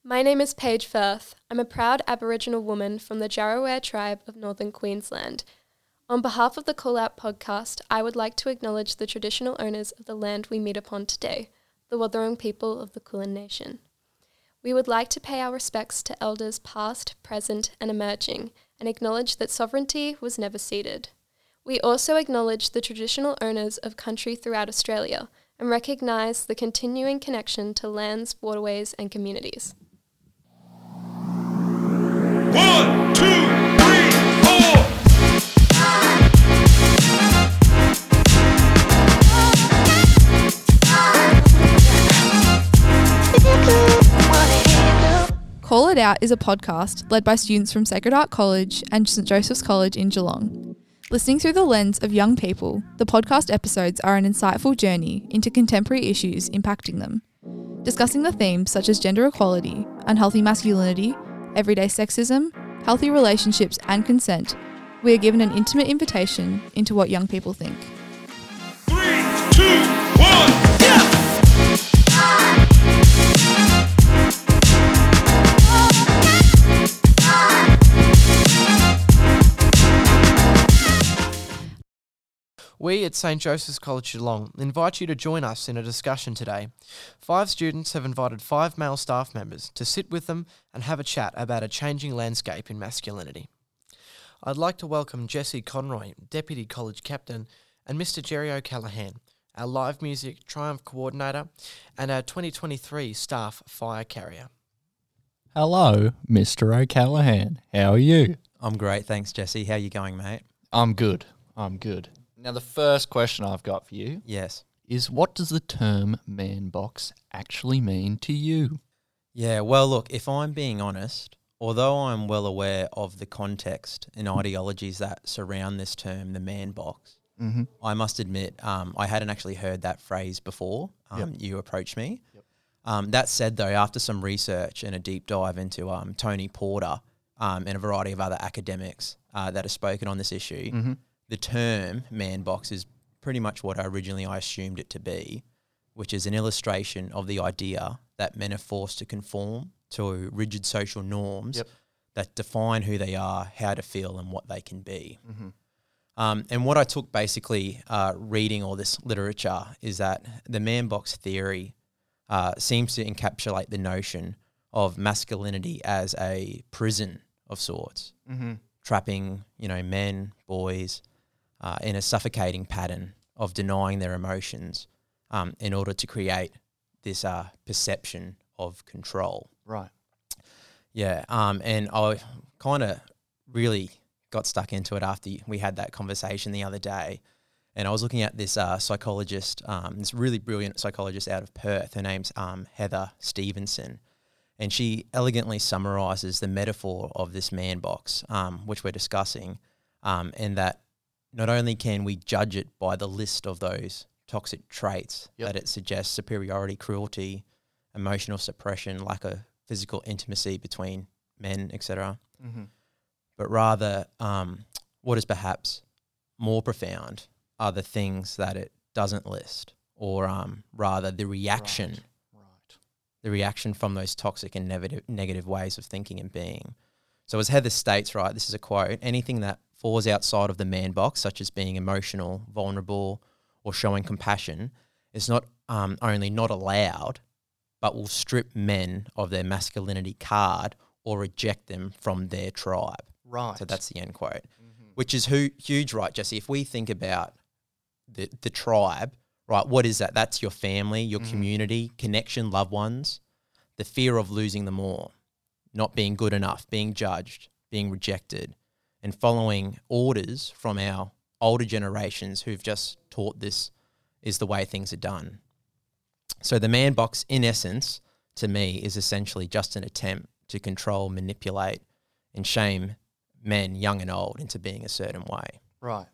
My name is Paige Firth. I'm a proud Aboriginal woman from the Jarraware tribe of northern Queensland. On behalf of the Call Out podcast, I would like to acknowledge the traditional owners of the land we meet upon today, the Wadawurrung people of the Kulin Nation. We would like to pay our respects to elders past, present and emerging, and acknowledge that sovereignty was never ceded. We also acknowledge the traditional owners of country throughout Australia and recognise the continuing connection to lands, waterways and communities. 1, 2, 3, 4. Call It Out is a podcast led by students from Sacred Heart College and St Joseph's College in Geelong. Listening through the lens of young people, the podcast episodes are an insightful journey into contemporary issues impacting them, discussing the themes such as gender equality, unhealthy masculinity, everyday sexism, healthy relationships and consent. We are given an intimate invitation into what young people think. 3, 2, 1, yeah! We at St Joseph's College Geelong invite you to join us in a discussion today. 5 students have invited 5 male staff members to sit with them and have a chat about a changing landscape in masculinity. I'd like to welcome Jessie Conroy, Deputy College Captain, and Mr Jerry O'Callaghan, our live music Triumph Coordinator and our 2023 Staff Fire Carrier. Hello, Mr. O'Callaghan. How are you? I'm great, thanks, Jesse. How you going, mate? I'm good. Now, the first question I've got for you Yes. is, what does the term man box actually mean to you? Yeah, well, look, if I'm being honest, although I'm well aware of the context and ideologies that surround this term, the man box, I must admit I hadn't actually heard that phrase before you approached me. That said, though, after some research and a deep dive into Tony Porter and a variety of other academics that have spoken on this issue, the term man box is pretty much what I assumed it to be, which is an illustration of the idea that men are forced to conform to rigid social norms that define who they are, how to feel and what they can be. And what I took basically reading all this literature is that the man box theory seems to encapsulate the notion of masculinity as a prison of sorts, trapping, men, boys, in a suffocating pattern of denying their emotions in order to create this perception of control. Right. Yeah, and I kind of really got stuck into it after we had that conversation the other day. And I was looking at this psychologist, this really brilliant psychologist out of Perth. Her name's Heather Stevenson. And she elegantly summarises the metaphor of this man box, which we're discussing, and that not only can we judge it by the list of those toxic traits that it suggests, superiority, cruelty, emotional suppression, lack of physical intimacy between men, etc., but rather what is perhaps more profound are the things that it doesn't list, or rather the reaction, the reaction from those toxic and negative ways of thinking and being. So as Heather states, right, this is a quote, anything that falls outside of the man box, such as being emotional, vulnerable, or showing compassion, is not only not allowed, but will strip men of their masculinity card or reject them from their tribe. Right. So that's the end quote, which is huge, right, Jesse? If we think about the tribe, right, what is that? That's your family, your community, connection, loved ones, the fear of losing them all, not being good enough, being judged, being rejected, and following orders from our older generations who've just taught this is the way things are done. So the man box, in essence, to me, is essentially just an attempt to control, manipulate, and shame men, young and old, into being a certain way. Right.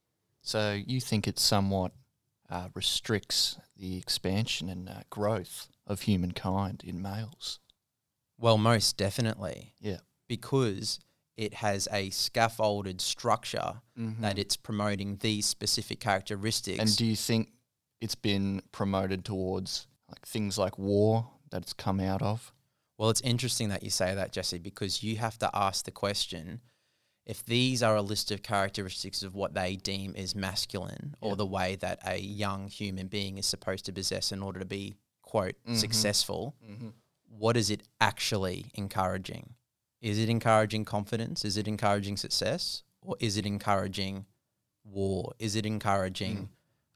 So you think it somewhat restricts the expansion and growth of humankind in males? Well, most definitely. Yeah. Because it has a scaffolded structure that it's promoting these specific characteristics. And do you think it's been promoted towards like things like war that it's come out of? Well, it's interesting that you say that, Jesse, because you have to ask the question, if these are a list of characteristics of what they deem is masculine or the way that a young human being is supposed to possess in order to be, quote, successful, what is it actually encouraging? Is it encouraging confidence? Is it encouraging success? Or is it encouraging war? Is it encouraging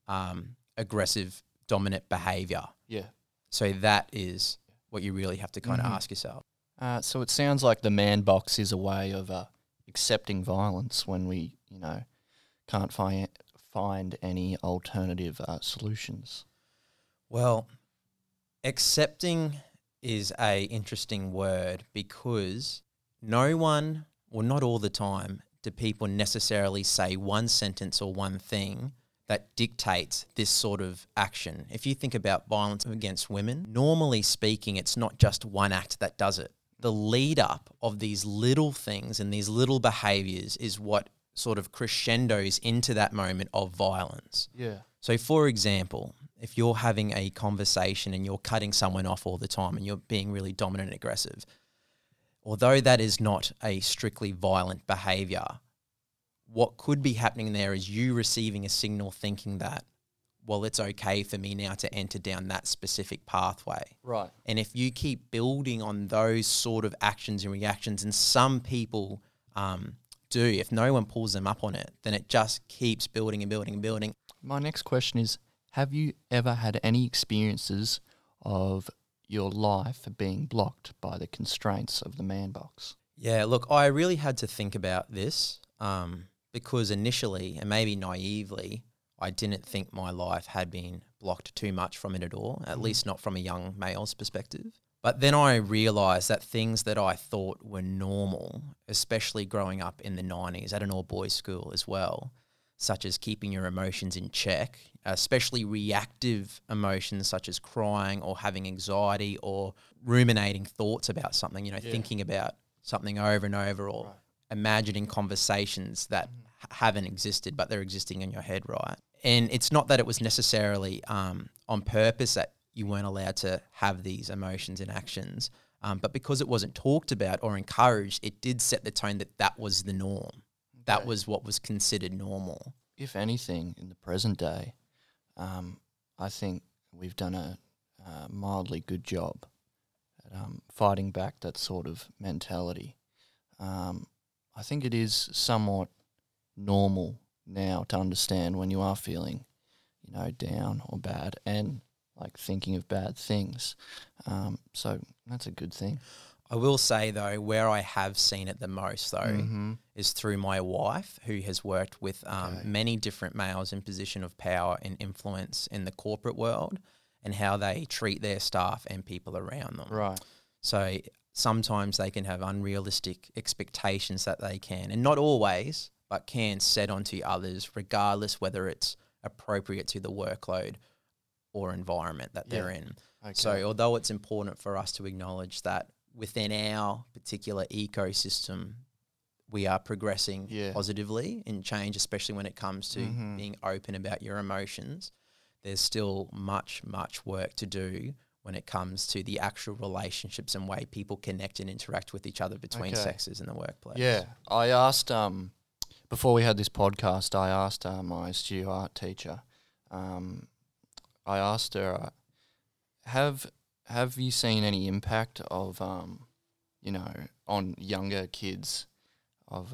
aggressive, dominant behavior? Yeah. So that is what you really have to kind of ask yourself. So it sounds like the man box is a way of accepting violence when we, can't find any alternative solutions. Well, accepting is a interesting word because no one, or not all the time, do people necessarily say one sentence or one thing that dictates this sort of action. If you think about violence against women, normally speaking, it's not just one act that does it. The lead up of these little things and these little behaviours is what sort of crescendos into that moment of violence. Yeah. So for example, if you're having a conversation and you're cutting someone off all the time and you're being really dominant and aggressive, although that is not a strictly violent behaviour, what could be happening there is you receiving a signal thinking that, well, it's okay for me now to enter down that specific pathway. Right. And if you keep building on those sort of actions and reactions, and some people do, if no one pulls them up on it, then it just keeps building and building and building. My next question is, have you ever had any experiences of your life being blocked by the constraints of the man box? Yeah, look, I really had to think about this because initially, and maybe naively, I didn't think my life had been blocked too much from it at all, at least not from a young male's perspective. But then I realised that things that I thought were normal, especially growing up in the 90s at an all-boys school as well, such as keeping your emotions in check, especially reactive emotions such as crying or having anxiety or ruminating thoughts about something, thinking about something over and over, or imagining conversations that haven't existed but they're existing in your head, right? And it's not that it was necessarily on purpose that you weren't allowed to have these emotions and actions, but because it wasn't talked about or encouraged, it did set the tone that that was the norm. That was what was considered normal. If anything, in the present day, I think we've done a mildly good job at fighting back that sort of mentality. I think it is somewhat normal now to understand when you are feeling, down or bad and like thinking of bad things. So that's a good thing. I will say, though, where I have seen it the most, though, is through my wife, who has worked with many different males in position of power and influence in the corporate world and how they treat their staff and people around them. Right. So sometimes they can have unrealistic expectations that they can, and not always, but can set onto others, regardless whether it's appropriate to the workload or environment that they're in. Okay. So although it's important for us to acknowledge that within our particular ecosystem, we are progressing positively in change, especially when it comes to being open about your emotions, there's still much, much work to do when it comes to the actual relationships and way people connect and interact with each other between sexes in the workplace. Yeah. I asked, before we had this podcast, I asked my studio art teacher, I asked her, have you seen any impact of, on younger kids of,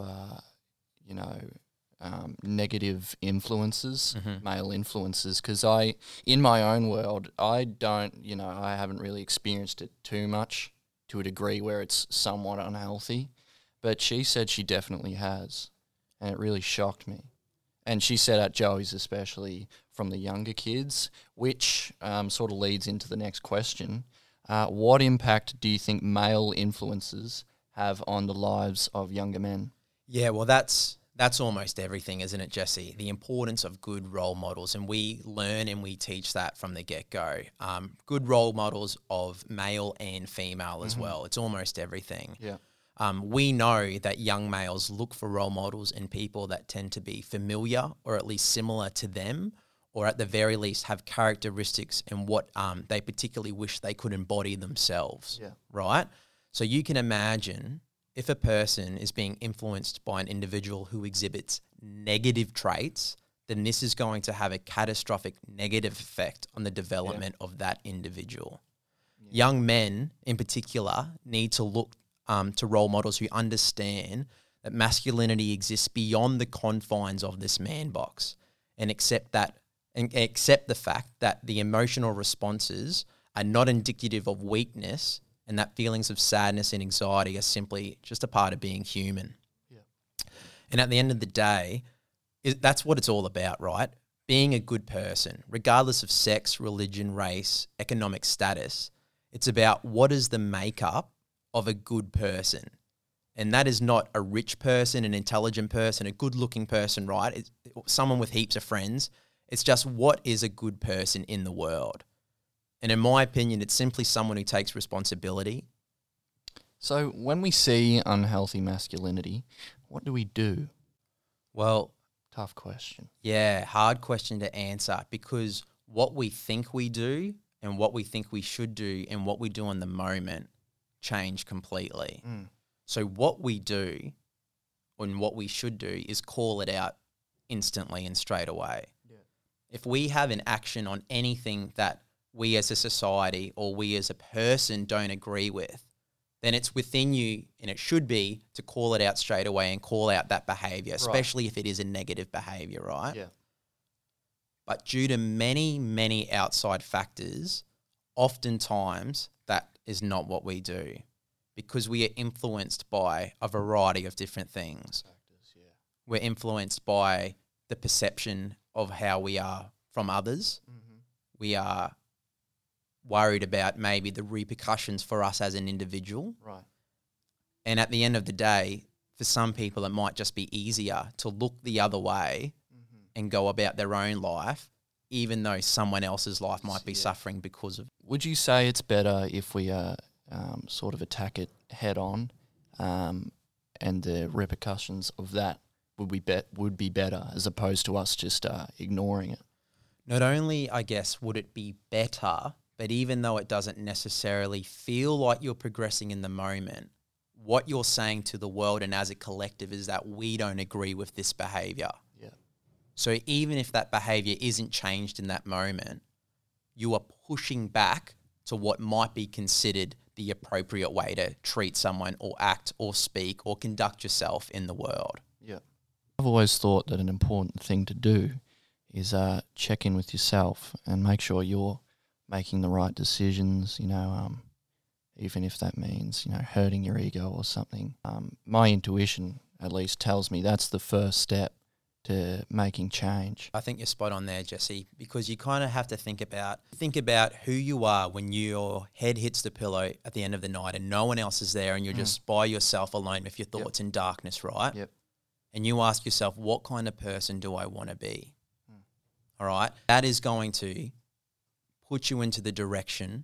negative influences, male influences? Because in my own world, I haven't really experienced it too much to a degree where it's somewhat unhealthy. But she said she definitely has, and it really shocked me. And she said at Joey's especially from the younger kids, which sort of leads into the next question. What impact do you think male influences have on the lives of younger men? Yeah, well, that's almost everything, isn't it, Jesse? The importance of good role models, and we learn and we teach that from the get-go. Good role models of male and female as well. It's almost everything. Yeah. We know that young males look for role models in people that tend to be familiar or at least similar to them, or at the very least have characteristics and what they particularly wish they could embody themselves, right? So you can imagine if a person is being influenced by an individual who exhibits negative traits, then this is going to have a catastrophic negative effect on the development of that individual. Young men in particular need to look to role models who understand that masculinity exists beyond the confines of this man box, and accept the fact that the emotional responses are not indicative of weakness, and that feelings of sadness and anxiety are simply just a part of being human. And at the end of the day, that's what it's all about, right? Being a good person, regardless of sex, religion, race, economic status. It's about what is the makeup of a good person. And that is not a rich person, an intelligent person, a good-looking person, right? It's someone with heaps of friends. It's just what is a good person in the world. And in my opinion, it's simply someone who takes responsibility. So when we see unhealthy masculinity, what do we do? Well, tough question. Yeah, hard question to answer, because what we think we do and what we think we should do and what we do in the moment change completely. So what we do and what we should do is call it out instantly and straight away. If we have an action on anything that we as a society or we as a person don't agree with, then it's within you, and it should be, to call it out straight away and call out that behaviour, especially if it is a negative behaviour, right? But due to many, many outside factors, oftentimes that is not what we do, because we are influenced by a variety of different things. We're influenced by the perception of how we are from others. We are worried about maybe the repercussions for us as an individual. And at the end of the day, for some people, it might just be easier to look the other way and go about their own life, even though someone else's life might be suffering because of. Would you say it's better if we sort of attack it head on, and the repercussions of that would be better, as opposed to us just ignoring it? Not only, I guess, would it be better, but even though it doesn't necessarily feel like you're progressing in the moment, what you're saying to the world and as a collective is that we don't agree with this behaviour. So even if that behaviour isn't changed in that moment, you are pushing back to what might be considered the appropriate way to treat someone or act or speak or conduct yourself in the world. I've always thought that an important thing to do is check in with yourself and make sure you're making the right decisions, even if that means, hurting your ego or something. My intuition, at least, tells me that's the first step to making change. I think you're spot on there, Jesse, because you kind of have to think about who you are when your head hits the pillow at the end of the night and no one else is there and you're just by yourself alone with your thoughts in darkness, right? And you ask yourself, what kind of person do I want to be? All right? That is going to put you into the direction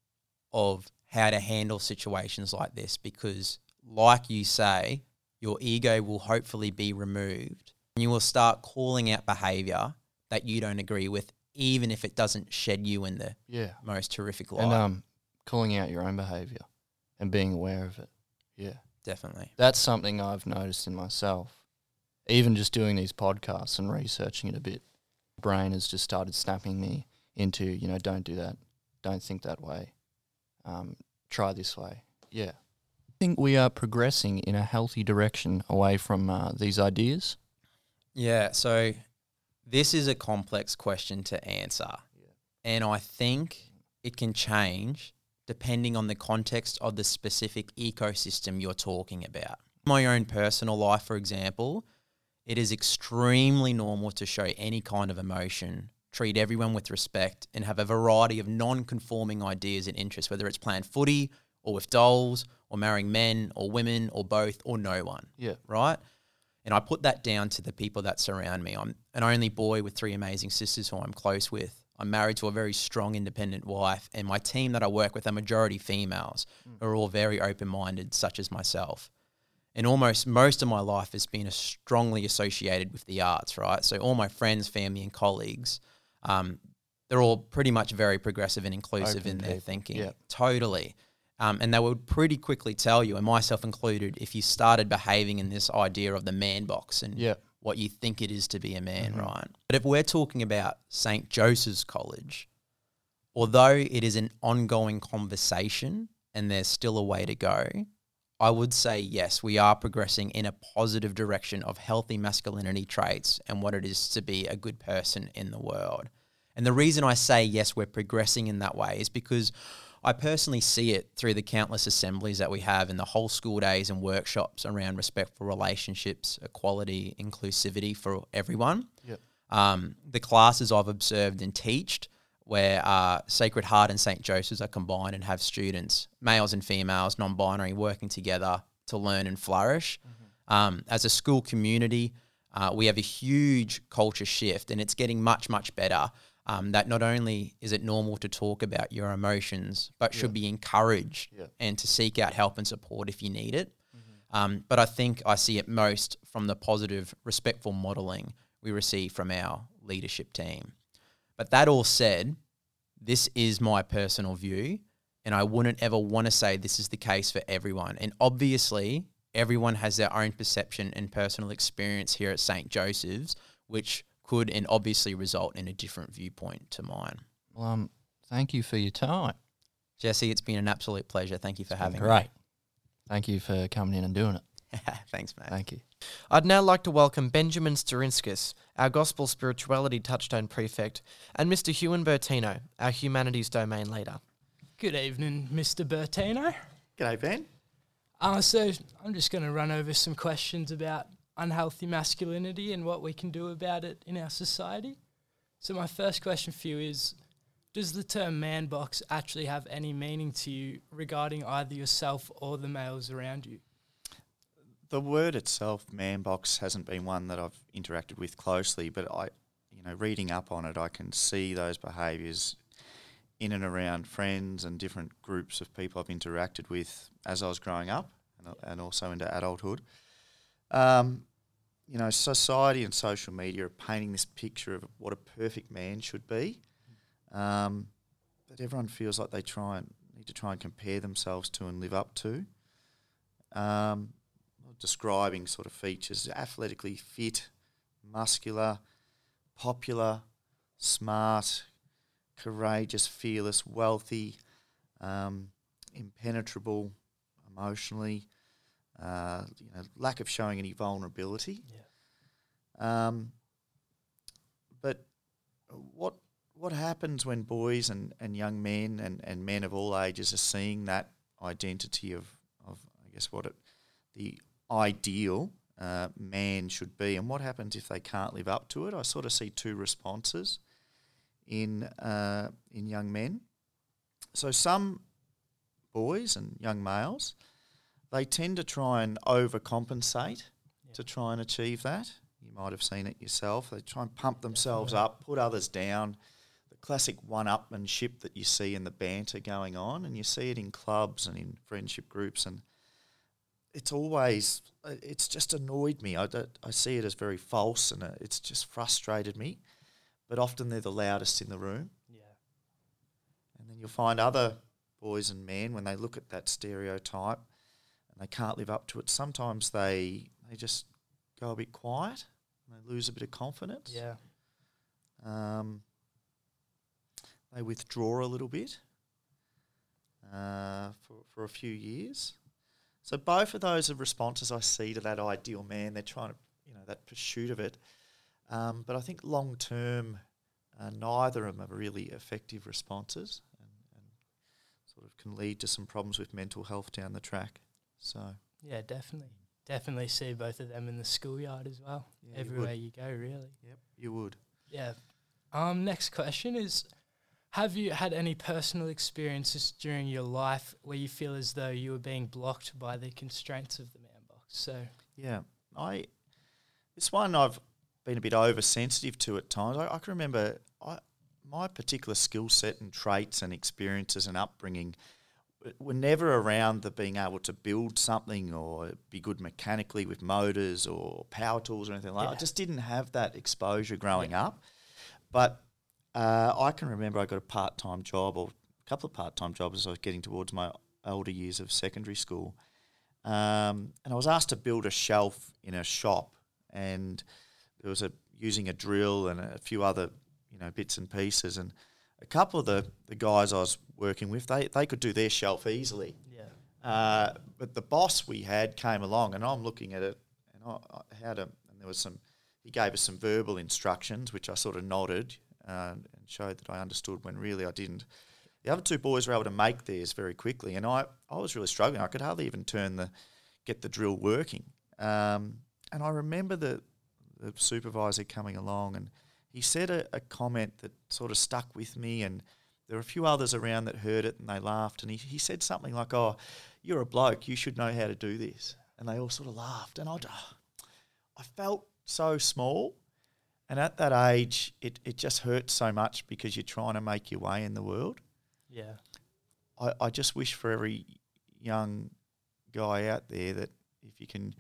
of how to handle situations like this, because like you say, your ego will hopefully be removed and you will start calling out behaviour that you don't agree with, even if it doesn't shed you in the most horrific light. And calling out your own behaviour and being aware of it. Definitely. That's something I've noticed in myself. Even just doing these podcasts and researching it a bit, my brain has just started snapping me into, don't do that, don't think that way, try this way. I think we are progressing in a healthy direction away from these ideas. So this is a complex question to answer. And I think it can change depending on the context of the specific ecosystem you're talking about. My own personal life, for example, it is extremely normal to show any kind of emotion, treat everyone with respect, and have a variety of non-conforming ideas and interests, whether it's playing footy or with dolls or marrying men or women or both or no one. Right? And I put that down to the people that surround me. I'm an only boy with 3 amazing sisters who I'm close with. I'm married to a very strong, independent wife, and my team that I work with are majority females who are all very open-minded, such as myself. And almost most of my life has been strongly associated with the arts, right? So all my friends, family and colleagues they're all pretty much very progressive and inclusive Open in their people, thinking. yeah. Totally. And they would pretty quickly tell you, and myself included, if you started behaving in this idea of the man box and Yeah. what you think it is to be a man, right? But if we're talking about St. Joseph's College, although it is an ongoing conversation and there's still a way to go, I would say yes, we are progressing in a positive direction of healthy masculinity traits and what it is to be a good person in the world. And the reason I say yes, we're progressing in that way is because I personally see it through the countless assemblies that we have in the whole school days and workshops around respectful relationships, equality, inclusivity for everyone. Yep. The classes I've observed and teached where Sacred Heart and St. Joseph's are combined and have students, males and females, non-binary, working together to learn and flourish. As a school community, we have a huge culture shift, and it's getting much, much better. That not only is it normal to talk about your emotions, but should be encouraged and to seek out help and support if you need it. But I think I see it most from the positive, respectful modelling we receive from our leadership team. But that all said, this is my personal view, and I wouldn't ever want to say this is the case for everyone. And obviously, everyone has their own perception and personal experience here at St. Joseph's, which could and obviously result in a different viewpoint to mine. Well, thank you for your time. Jesse, it's been an absolute pleasure. Thank you for having Great. Thank you for coming in and doing it. me. Thanks, mate. Thank you. I'd now like to welcome Benjamin Starinskas, our Gospel Spirituality Touchstone Prefect, and Mr. Ewan Bertino, our Humanities Domain Leader. Good evening, Mr. Bertino. G'day, Ben. So I'm just going to run over some questions about unhealthy masculinity and what we can do about it in our society. So my first question for you is, does the term man box actually have any meaning to you regarding either yourself or the males around you? The word itself, man box, hasn't been one that I've interacted with closely, but reading up on it, I can see those behaviours in and around friends and different groups of people I've interacted with as I was growing up and also into adulthood. Society and social media are painting this picture of what a perfect man should be, that everyone feels like they need to try and compare themselves to and live up to. Describing sort of features: athletically fit, muscular, popular, smart, courageous, fearless, wealthy, impenetrable emotionally, lack of showing any vulnerability. But what happens when boys and young men and men of all ages are seeing that identity of I guess the ideal man should be, and what happens if they can't live up to it? I sort of see two responses in young men. So some boys and young males, they tend to try and overcompensate to try and achieve that. You might have seen it yourself. They try and pump themselves up, put others down. The classic one-upmanship that you see in the banter going on, and you see it in clubs and in friendship groups, and it's just annoyed me. I see it as very false, and it's just frustrated me. But often they're the loudest in the room. Yeah. And then you'll find other boys and men, when they look at that stereotype and they can't live up to it, sometimes they just go a bit quiet and they lose a bit of confidence. Yeah. They withdraw a little bit for a few years. So both of those are responses I see to that ideal man. They're trying to, that pursuit of it. But I think long term, neither of them are really effective responses, and sort of can lead to some problems with mental health down the track. So Yeah, definitely see both of them in the schoolyard as well. Yeah, Everywhere you go, really. yep, you would. Yeah. Next question is, have you had any personal experiences during your life where you feel as though you were being blocked by the constraints of the man box? So Yeah, this one I've been a bit oversensitive to at times. I can remember my particular skill set and traits and experiences and upbringing were never around the being able to build something or be good mechanically with motors or power tools or anything like that. I just didn't have that exposure growing up. But I can remember I got a part-time job or a couple of part-time jobs as I was getting towards my older years of secondary school. And I was asked to build a shelf in a shop, and there was using a drill and a few other, bits and pieces. And a couple of the guys I was working with, they could do their shelf easily. Yeah. But the boss we had came along, and I'm looking at it, and there was he gave us some verbal instructions, which I sort of nodded and showed that I understood when really I didn't. The other two boys were able to make theirs very quickly, and I was really struggling. I could hardly even get the drill working. And I remember the supervisor coming along, and he said a comment that sort of stuck with me, and there were a few others around that heard it and they laughed, and he said something like, "Oh, you're a bloke, you should know how to do this." And they all sort of laughed, and I felt so small. And at that age, it just hurts so much because you're trying to make your way in the world. Yeah. I just wish for every young guy out there that if you can,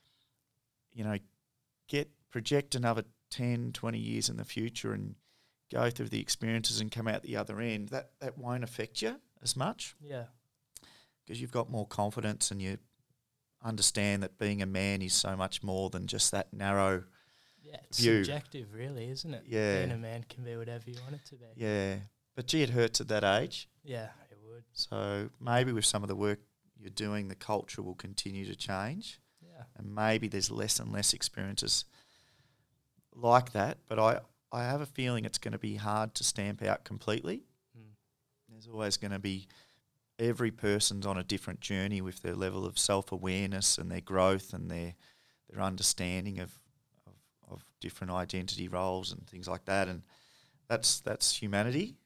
project another 10, 20 years in the future and go through the experiences and come out the other end, that won't affect you as much. Yeah. Because you've got more confidence and you understand that being a man is so much more than just that narrow It's view. subjective, really, isn't it? Yeah. Being a man can be whatever you want it to be. Yeah. But gee, it hurts at that age. Yeah, it would. So maybe with some of the work you're doing, the culture will continue to change. Yeah. And maybe there's less and less experiences like that. But I have a feeling it's going to be hard to stamp out completely. There's always going to be, every person's on a different journey with their level of self-awareness and their growth and their understanding of different identity roles and things like that. And that's humanity.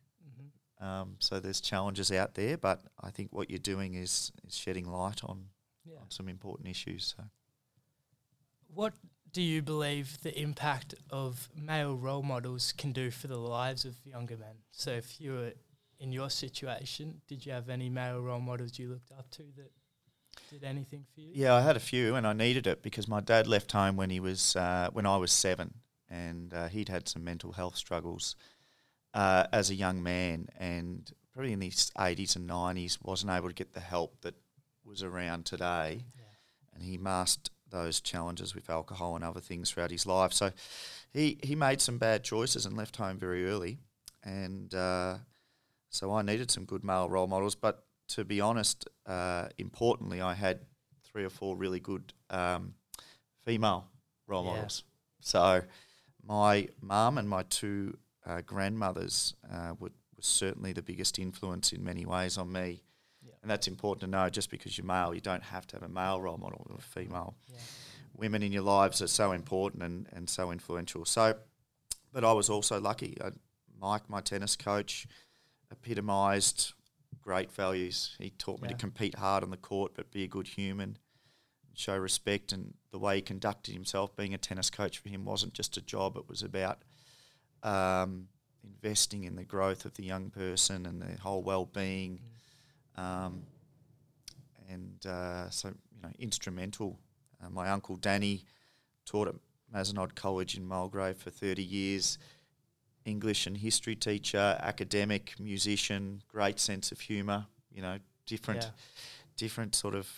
So there's challenges out there, but I think what you're doing is shedding light on some important issues. So, what do you believe the impact of male role models can do for the lives of younger men? So if you were in your situation, did you have any male role models you looked up to that did anything for you? Yeah, I had a few, and I needed it because my dad left home when I was 7, and he'd had some mental health struggles as a young man, and probably in the 80s and 90s wasn't able to get the help that was around today, and he masked those challenges with alcohol and other things throughout his life. So he made some bad choices and left home very early, and so I needed some good male role models. But to be honest, importantly, I had 3 or 4 really good female role models. So my mum and my 2 grandmothers were certainly the biggest influence in many ways on me. And that's important to know. Just because you're male, you don't have to have a male role model or a female. Women in your lives are so important and so influential. So, but I was also lucky. Mike, my tennis coach, epitomised great values. He taught me to compete hard on the court but be a good human, show respect, and the way he conducted himself, being a tennis coach for him wasn't just a job. It was about investing in the growth of the young person and their whole well-being. So instrumental. My uncle Danny taught at Mazenod College in Mulgrave for 30 years. English and history teacher, academic, musician, great sense of humour. Different sort of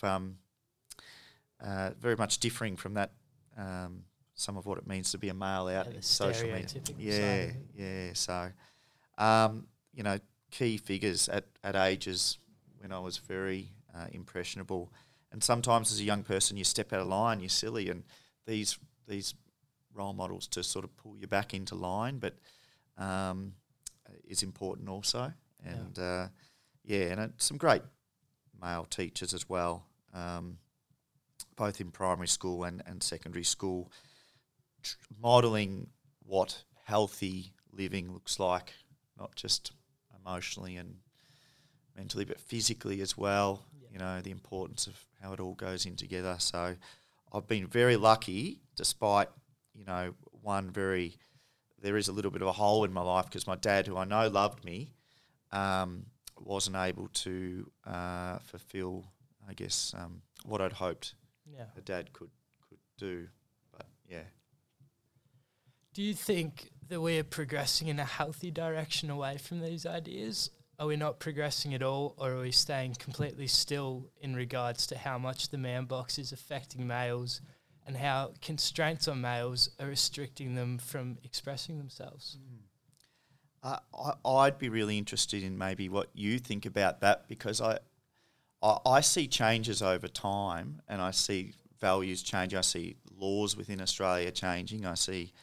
very much differing from that. Some of what it means to be a male out in social media. So, key figures at ages when I was very impressionable. And sometimes as a young person you step out of line, you're silly, and these role models to sort of pull you back into line, but is important also. And and some great male teachers as well, both in primary school and secondary school, modelling what healthy living looks like, not just emotionally and mentally, but physically as well. The importance of how it all goes in together. So I've been very lucky, despite, there is a little bit of a hole in my life because my dad, who I know loved me, wasn't able to fulfil, I guess, what I'd hoped a dad could do. But, Do you think that we are progressing in a healthy direction away from these ideas? Are we not progressing at all, or are we staying completely still in regards to how much the man box is affecting males and how constraints on males are restricting them from expressing themselves? I'd be really interested in maybe what you think about that, because I see changes over time, and I see values changing. I see laws within Australia changing. I see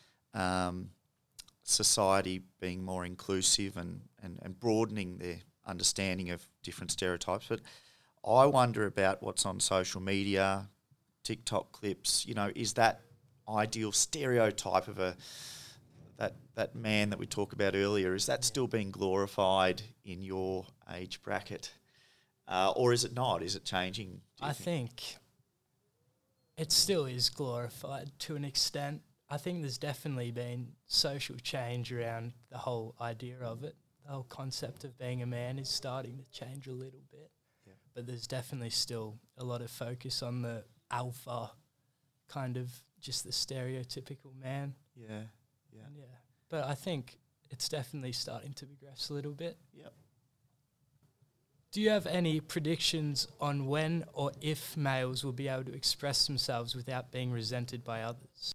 society being more inclusive and broadening their understanding of different stereotypes. But I wonder about what's on social media, TikTok clips. You know, is that ideal stereotype of that man that we talked about earlier, is that still being glorified in your age bracket? Or is it not? Is it changing? I think it still is glorified to an extent. I think there's definitely been social change around the whole idea of it. The whole concept of being a man is starting to change a little bit. Yeah. But there's definitely still a lot of focus on the alpha, kind of just the stereotypical man. Yeah, yeah. And yeah. But I think it's definitely starting to progress a little bit. Yep. Do you have any predictions on when or if males will be able to express themselves without being resented by others?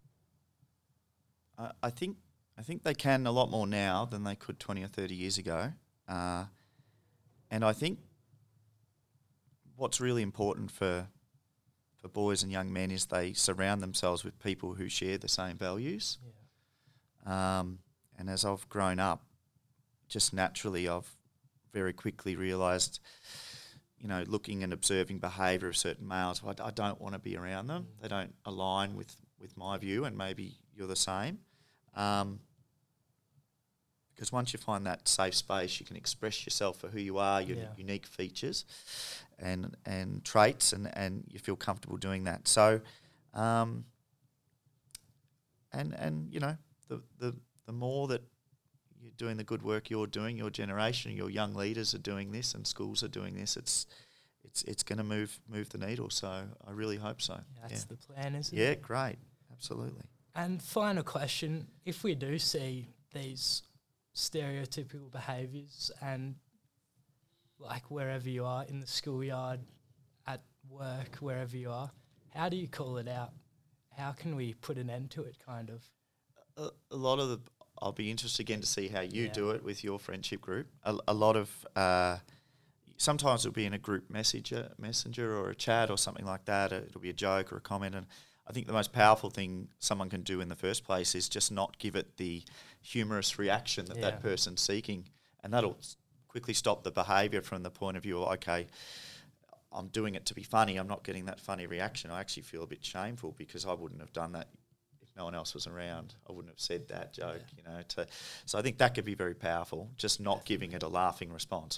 I think they can a lot more now than they could 20 or 30 years ago. And I think what's really important for boys and young men is they surround themselves with people who share the same values. Yeah. And as I've grown up, just naturally I've very quickly realised, you know, looking and observing behaviour of certain males, I don't want to be around them. They don't align with my view, and maybe you're the same. Because once you find that safe space, you can express yourself for who you are, your unique features and traits, and you feel comfortable doing that. So, and you know, the more that you're doing the good work you're doing, your generation, your young leaders are doing this, and schools are doing this, it's going to move the needle. So I really hope so. That's the plan, isn't it? Yeah, great, absolutely. And final question, if we do see these stereotypical behaviours, and like wherever you are, in the schoolyard, at work, wherever you are, how do you call it out? How can we put an end to it, kind of? A lot of I'll be interested again to see how you do it with your friendship group. A lot of, sometimes it'll be in a group messenger or a chat or something like that. It'll be a joke or a comment, and I think the most powerful thing someone can do in the first place is just not give it the humorous reaction that person's seeking, and that'll quickly stop the behaviour from the point of view of, okay, I'm doing it to be funny, I'm not getting that funny reaction. I actually feel a bit shameful because I wouldn't have done that if no one else was around. I wouldn't have said that joke, you know. So I think that could be very powerful, just not giving it a laughing response.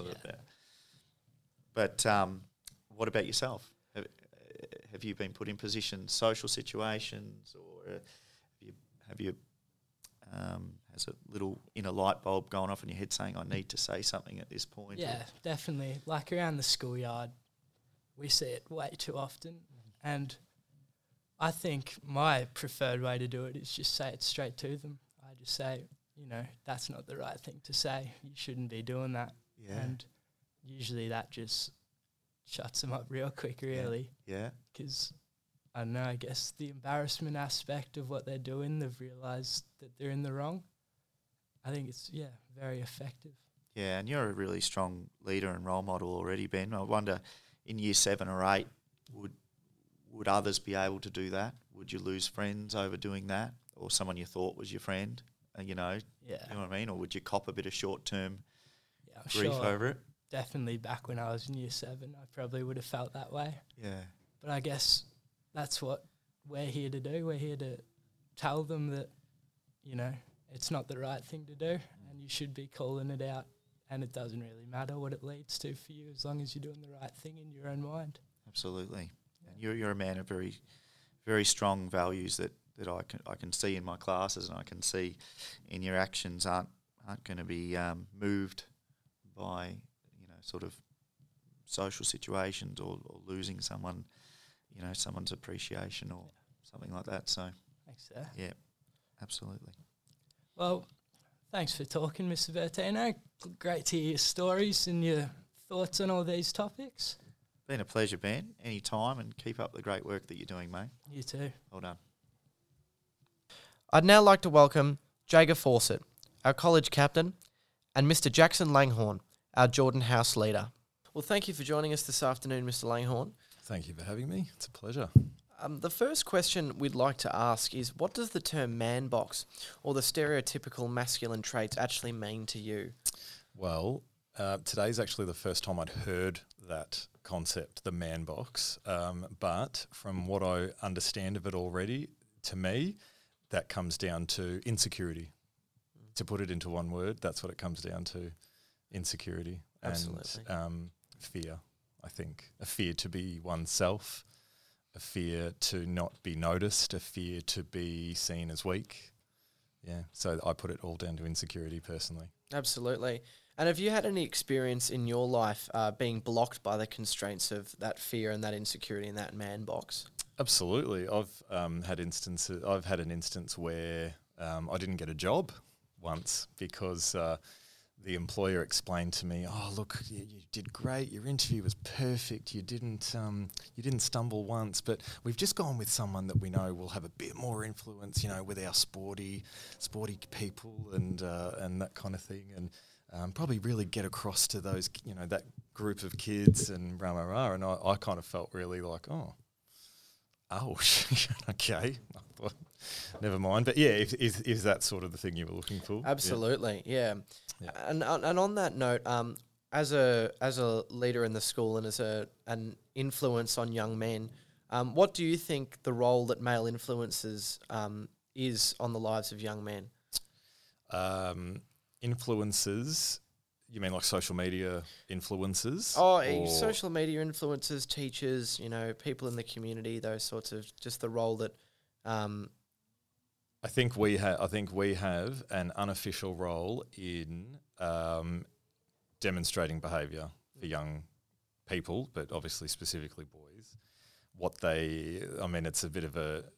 But what about yourself? Have you been put in positions, social situations, or have you has a little inner light bulb gone off in your head saying, I need to say something at this point? Yeah, definitely. Like around the schoolyard, we see it way too often. And I think my preferred way to do it is just say it straight to them. I just say, you know, that's not the right thing to say. You shouldn't be doing that. Yeah. And usually that just shuts them up real quick, really. Yeah. Because, I don't know, I guess the embarrassment aspect of what they're doing, they've realised that they're in the wrong. I think it's, very effective. Yeah, and you're a really strong leader and role model already, Ben. I wonder, in year 7 or 8, would others be able to do that? Would you lose friends over doing that? Or someone you thought was your friend, you know? Yeah. You know what I mean? Or would you cop a bit of short-term I'm grief sure over it? Definitely back when I was in year 7, I probably would have felt that way. Yeah. But I guess that's what we're here to do. We're here to tell them that, you know, it's not the right thing to do and you should be calling it out, and it doesn't really matter what it leads to for you as long as you're doing the right thing in your own mind. Absolutely. And you're a man of very, very strong values that I can see in my classes, and I can see in your actions aren't going to be moved by, you know, sort of social situations or losing someone, you know, someone's appreciation or something like that. So Thanks, sir. yeah, absolutely. Well, thanks for talking, Mr. Bertino. Great to hear your stories and your thoughts on all these topics. Been a pleasure, Ben. Any time, and keep up the great work that you're doing, mate. You too. Well done. I'd now like to welcome Jager Fawcett, our college captain, and Mr. Jackson Langhorne, our Jordan House leader. Well, thank you for joining us this afternoon, Mr. Langhorne. Thank you for having me. It's a pleasure. The first question we'd like to ask is, what does the term man box or the stereotypical masculine traits actually mean to you? Well, today's actually the first time I'd heard that concept, the man box. But from what I understand of it already, to me, that comes down to insecurity. To put it into one word, that's what it comes down to, insecurity. Absolutely. And fear, I think. A fear to be oneself, a fear to not be noticed, a fear to be seen as weak. Yeah, so I put it all down to insecurity personally. Absolutely. And have you had any experience in your life being blocked by the constraints of that fear and that insecurity in that man box? Absolutely. I've had instances. I've had an instance where I didn't get a job once because the employer explained to me, "Oh, look, you did great. Your interview was perfect. You didn't stumble once, but we've just gone with someone that we know will have a bit more influence, with our sporty people and that kind of thing, and probably really get across to those, that group of kids and rah rah rah." And I kind of felt really like, oh, okay, never mind. But yeah, is that sort of the thing you were looking for? Absolutely, yeah. Yeah. And on that note, as a leader in the school and as an influence on young men, what do you think the role that male influences is on the lives of young men? Influences. You mean like social media influencers? Social media influencers, teachers, people in the community, those sorts of, just the role that. I think we have an unofficial role in demonstrating behaviour for young people, but obviously specifically boys. It's a bit of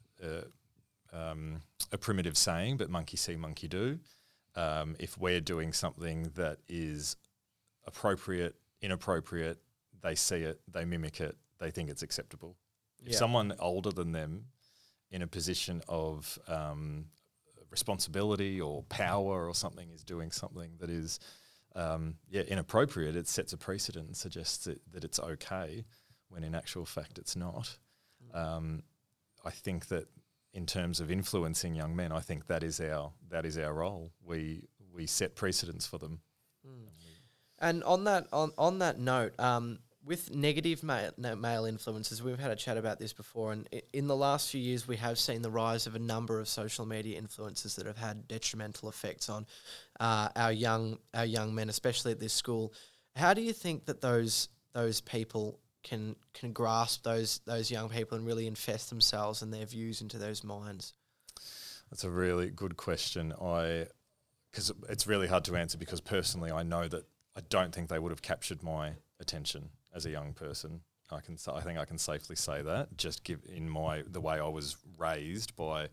a primitive saying, but monkey see, monkey do. If we're doing something that is appropriate, inappropriate, they see it, they mimic it, they think it's acceptable. If someone older than them in a position of responsibility or power or something is doing something that is inappropriate, it sets a precedent and suggests that it's okay, when in actual fact it's not. I think that in terms of influencing young men, I think that is our role. We set precedents for them. And on that note, with negative male influences, we've had a chat about this before, and in the last few years we have seen the rise of a number of social media influences that have had detrimental effects on our young men, especially at this school. How do you think that those people can grasp those young people and really invest themselves and their views into those minds? That's a really good question. Because it's really hard to answer, because personally I know that I don't think they would have captured my attention as a young person. I think I can safely say that, just the way I was raised by,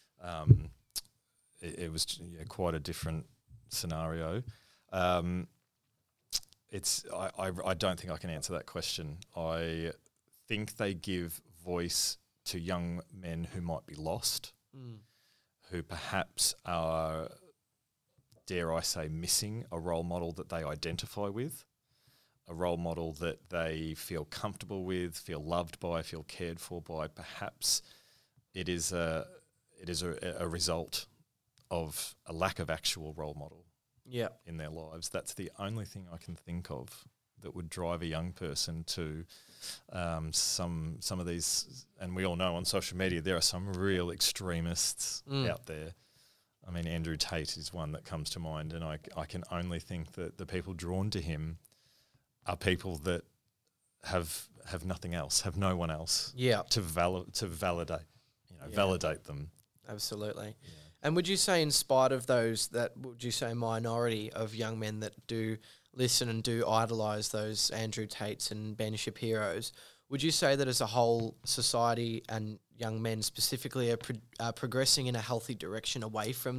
it was quite a different scenario. I don't think I can answer that question. I think they give voice to young men who might be lost, who perhaps are, dare I say, missing a role model that they identify with, a role model that they feel comfortable with, feel loved by, feel cared for by. Perhaps it is a result of a lack of actual role model in their lives. That's the only thing I can think of that would drive a young person to some of these. And we all know on social media there are some real extremists out there. I mean, Andrew Tate is one that comes to mind, and I can only think that the people drawn to him are people that have nothing else, have no one else to validate, validate them. Absolutely. Yeah. And would you say, in spite of those, would you say minority of young men that do listen and do idolise those Andrew Tates and Ben Shapiros, would you say that as a whole, society and young men specifically are progressing in a healthy direction away from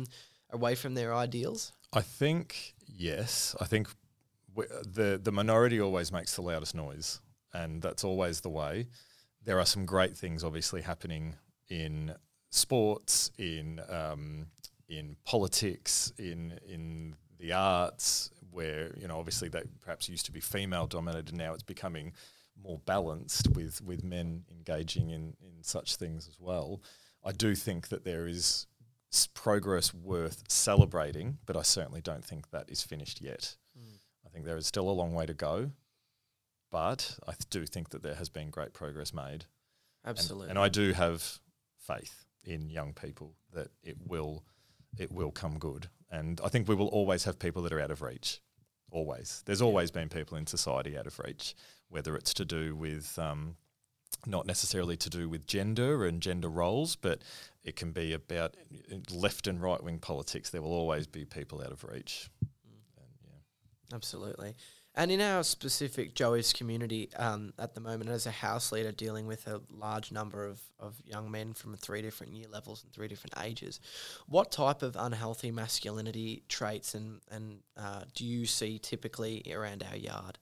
away from their ideals? I think yes. I think the minority always makes the loudest noise, and that's always the way. There are some great things obviously happening in sports, in politics, in the arts, where obviously that perhaps used to be female dominated, now it's becoming more balanced with men engaging in such things as well. I do think that there is progress worth celebrating, but I certainly don't think that is finished yet. I think there is still a long way to go, but I do think that there has been great progress made. Absolutely. And I do have faith in young people that it will come good. And I think we will always have people that are out of reach. Always. There's always been people in society out of reach, whether it's to do with not necessarily to do with gender and gender roles, but it can be about left and right wing politics. There will always be people out of reach. Absolutely. And in our specific Joey's community at the moment, as a house leader dealing with a large number of young men from 3 different year levels and 3 different ages, what type of unhealthy masculinity traits and do you see typically around our yard?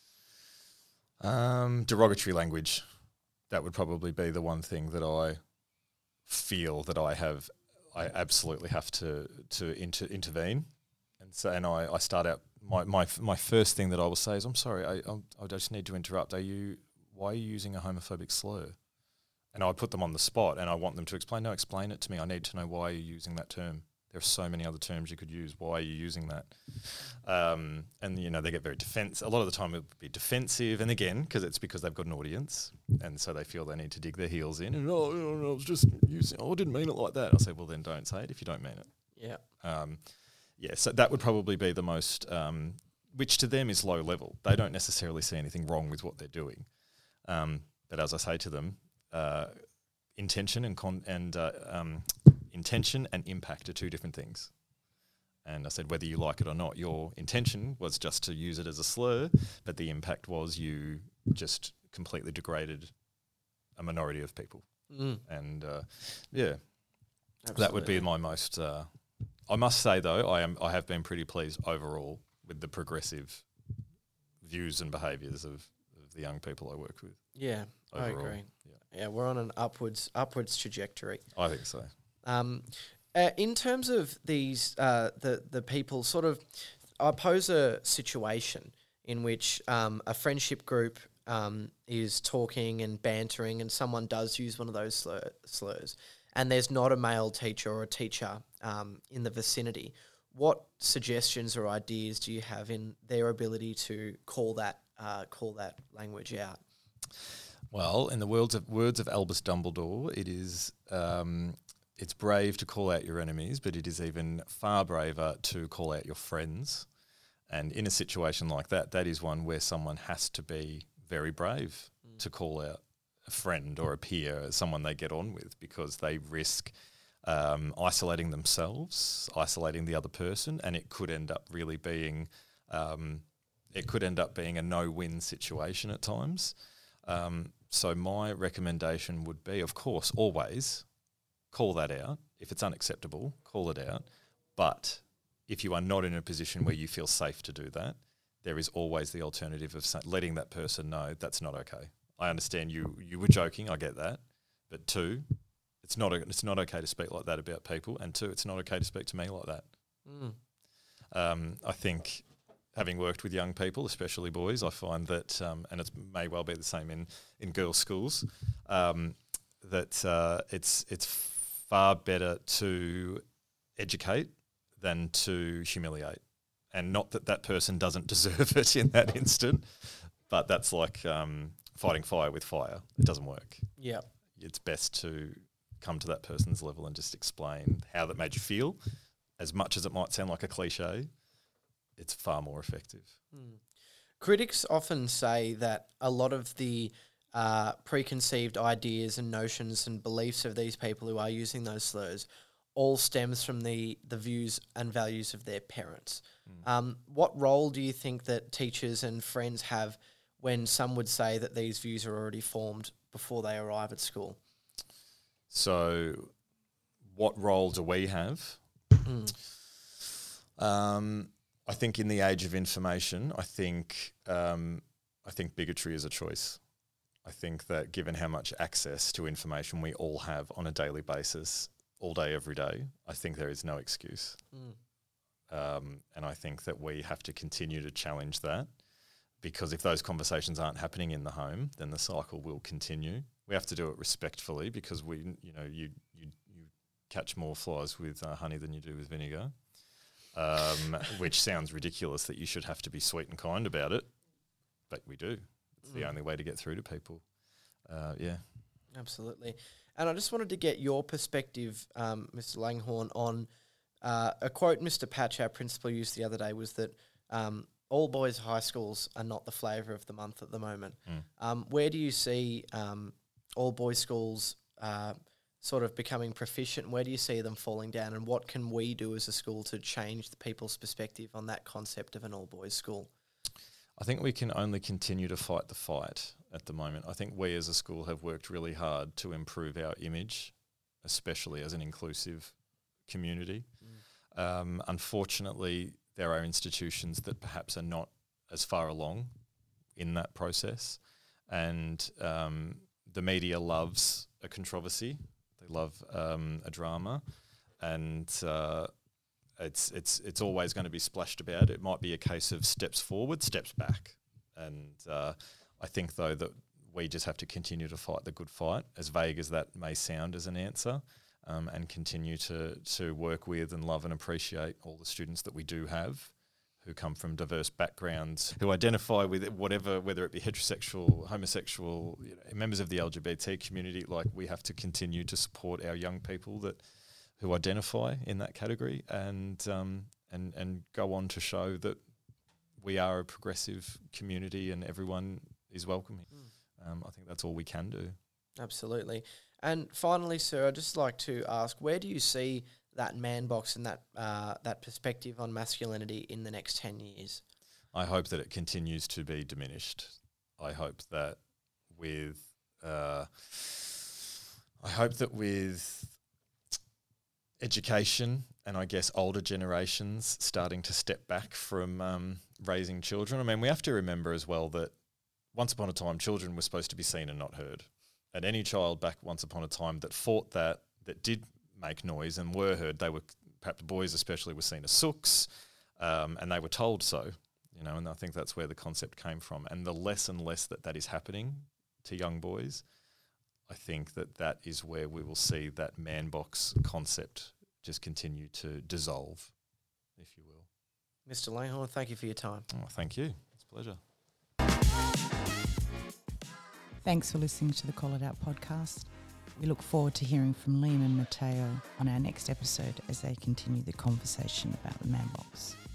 Derogatory language. That would probably be the one thing that I feel that I absolutely have to intervene. And I start out, my first thing that I will say is, I'm sorry, I just need to interrupt. Why are you using a homophobic slur? And I put them on the spot and I want them to explain. No, explain it to me. I need to know why you're using that term. There are so many other terms you could use. Why are you using that? And they get very defensive. A lot of the time it would be defensive. And again, because they've got an audience and so they feel they need to dig their heels in. And, I was just using, I didn't mean it like that. I say, well, then don't say it if you don't mean it. Yeah. So that would probably be the most, which to them is low level. They don't necessarily see anything wrong with what they're doing. But as I say to them, intention and impact are 2 different things. And I said, whether you like it or not, your intention was just to use it as a slur, but the impact was you just completely degraded a minority of people. And that would be my most... I must say though, I have been pretty pleased overall with the progressive views and behaviours of the young people I work with. Yeah, overall. I agree. Yeah, we're on an upwards trajectory. I think so. In terms of these, the people sort of, I pose a situation in which a friendship group is talking and bantering and someone does use one of those slurs and there's not a male teacher or a teacher in the vicinity. What suggestions or ideas do you have in their ability to call that language out? Well, in the words of Albus Dumbledore, it is it's brave to call out your enemies, but it is even far braver to call out your friends. And in a situation like that, that is one where someone has to be very brave to call out a friend or a peer, someone they get on with, because they risk isolating themselves, isolating the other person, and it could end up really being a no-win situation at times. So my recommendation would be, of course, always call that out. If it's unacceptable, call it out. But if you are not in a position where you feel safe to do that, there is always the alternative of letting that person know that's not okay. I understand you were joking, I get that. But 2, it's not okay to speak like that about people. And 2, it's not okay to speak to me like that. I think having worked with young people, especially boys, I find that, and it may well be the same in girls' schools, that it's far better to educate than to humiliate. And not that that person doesn't deserve it in that instant, but that's like fighting fire with fire. It doesn't work. Yeah. It's best to come to that person's level and just explain how that made you feel. As much as it might sound like a cliche, it's far more effective. Critics often say that a lot of the preconceived ideas and notions and beliefs of these people who are using those slurs all stems from the views and values of their parents. What role do you think that teachers and friends have when some would say that these views are already formed before they arrive at school? So what role do we have? I think in the age of information, I think bigotry is a choice. I think that given how much access to information we all have on a daily basis, all day, every day, I think there is no excuse. And I think that we have to continue to challenge that, because if those conversations aren't happening in the home, then the cycle will continue. We have to do it respectfully, because you catch more flies with honey than you do with vinegar, which sounds ridiculous that you should have to be sweet and kind about it, but we do. It's the only way to get through to people. Absolutely. And I just wanted to get your perspective, Mr. Langhorne, on a quote Mr. Patch, our principal, used the other day, was that all boys high schools are not the flavour of the month at the moment. Where do you see all boys schools sort of becoming proficient? Where do you see them falling down, and what can we do as a school to change the people's perspective on that concept of an all boys school? I think we can only continue to fight the fight at the moment. I think we as a school have worked really hard to improve our image, especially as an inclusive community. Unfortunately, there are institutions that perhaps are not as far along in that process, and the media loves a controversy. They love a drama, and it's always going to be splashed about. It might be a case of steps forward, steps back. And I think, though, that we just have to continue to fight the good fight, as vague as that may sound as an answer, and continue to work with and love and appreciate all the students that we do have, who come from diverse backgrounds, who identify with whatever, whether it be heterosexual, homosexual, members of the LGBT community. Like, we have to continue to support our young people who identify in that category, and go on to show that we are a progressive community and everyone is welcoming. I think that's all we can do. Absolutely. And finally, sir, I'd just like to ask, where do you see that man box and that perspective on masculinity in the next 10 years? I hope that it continues to be diminished. I hope that with education and I guess older generations starting to step back from raising children. I mean, we have to remember as well that once upon a time, children were supposed to be seen and not heard. And any child back once upon a time that fought that did make noise and were heard, they were, perhaps boys especially, were seen as sooks, and they were told so, and I think that's where the concept came from. And the less and less that is happening to young boys, I think that is where we will see that man box concept just continue to dissolve, if you will. Mr. Langhorne, thank you for your time. Oh, thank you. It's a pleasure. Thanks for listening to the Call It Out podcast. We look forward to hearing from Liam and Matteo on our next episode as they continue the conversation about the man box.